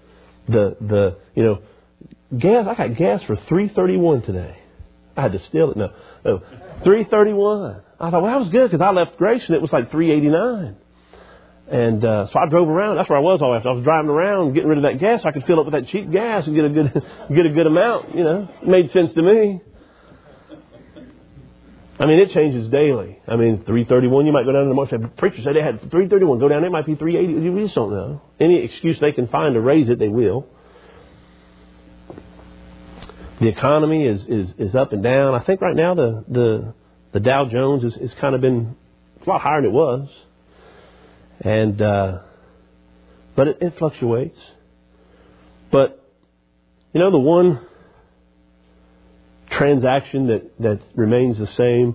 Gas, I got gas for $3.31 today. I had to steal it. No, $3.31. I thought, well, that was good because I left Grace and it was like $3.89. And so I drove around. That's where I was all after. I was driving around getting rid of that gas. So I could fill up with that cheap gas and get a good amount. It made sense to me. It changes daily. $3.31. You might go down to the market. The preacher said they had $3.31. Go down there, it might be $3.80. You just don't know. Any excuse they can find to raise it, they will. The economy is up and down. I think right now the Dow Jones is kind of been a lot higher than it was, and but it fluctuates. But the one transaction that remains the same.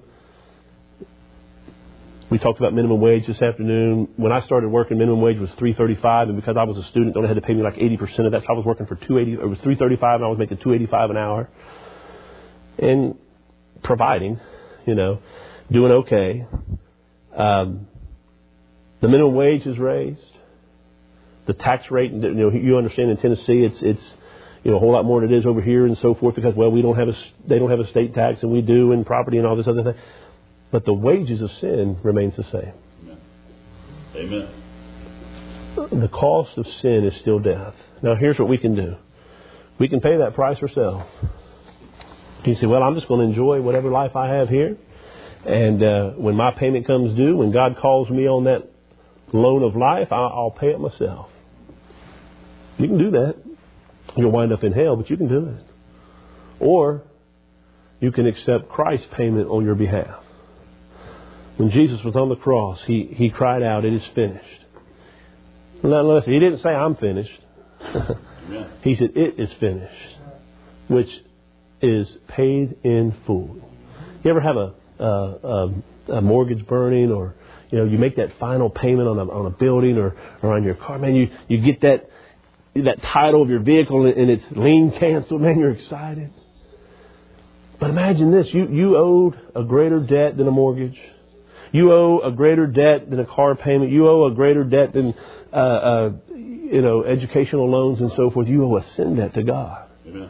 We talked about minimum wage this afternoon. When I started working, minimum wage was $3.35, and because I was a student, they only had to pay me like 80% of that. So I was working for $2.80. It was $3.35, and I was making $2.85 an hour, and providing, doing okay. The minimum wage is raised. The tax rate, you understand in Tennessee, it's a whole lot more than it is over here and so forth because they don't have a state tax and we do, and property and all this other thing. But the wages of sin remains the same. Amen. The cost of sin is still death. Now here's what we can do. We can pay that price ourselves. You can say, well, I'm just going to enjoy whatever life I have here. And when my payment comes due, when God calls me on that loan of life, I'll pay it myself. You can do that. You'll wind up in hell, but you can do it. Or you can accept Christ's payment on your behalf. When Jesus was on the cross, he cried out, "It is finished." Now, listen, He didn't say, "I'm finished." He said, "It is finished," which is paid in full. You ever have a mortgage burning, or you make that final payment on a building or on your car? Man, you get that title of your vehicle and it's lien canceled. Man, you're excited. But imagine this: you owed a greater debt than a mortgage. You owe a greater debt than a car payment. You owe a greater debt than educational loans and so forth. You owe a sin debt to God. Amen.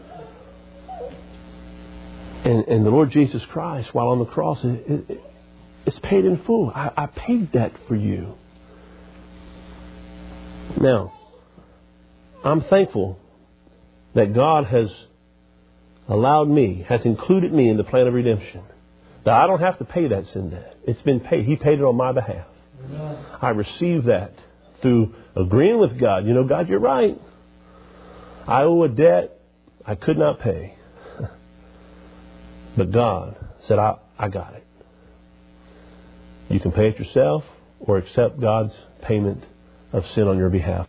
And the Lord Jesus Christ, while on the cross, it's paid in full. I paid that for you. Now, I'm thankful that God has allowed me, has included me in the plan of redemption. That I don't have to pay that sin debt. It's been paid. He paid it on my behalf. Amen. I received that through agreeing with God. God, you're right. I owe a debt I could not pay. But God said, I got it. You can pay it yourself or accept God's payment of sin on your behalf.